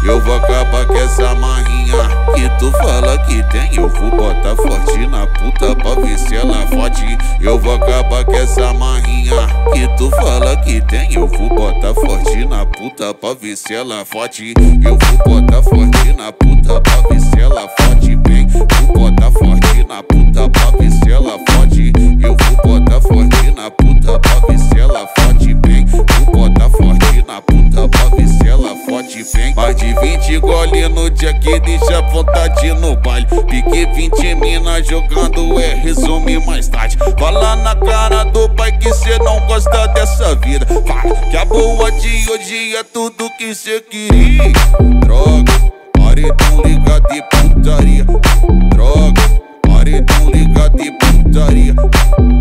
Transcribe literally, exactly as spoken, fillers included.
Eu vou acabar com essa marrinha que tu fala que tem. Eu vou botar forte na puta pra ver se ela fode. Eu vou acabar com essa marrinha que tu fala que tem. Eu vou botar forte na puta pra ver se ela fode. Eu vou botar forte na puta pra ver se ela fode bem. Vou botar forte na puta pra ver se ela fode. Eu vou botar forte na puta pra ver se ela fode bem. Vou botar forte na puta pra ver se ela fode bem. Mais de vinte gole no dia que deixa vontade no baile. Pique vinte mina jogando é resume mais tarde. Fala na cara do pai que cê não gosta dessa vida. Fala que a boa de hoje é tudo que cê queria. Droga, paredão ligado de putaria. Droga, paredão ligado de putaria.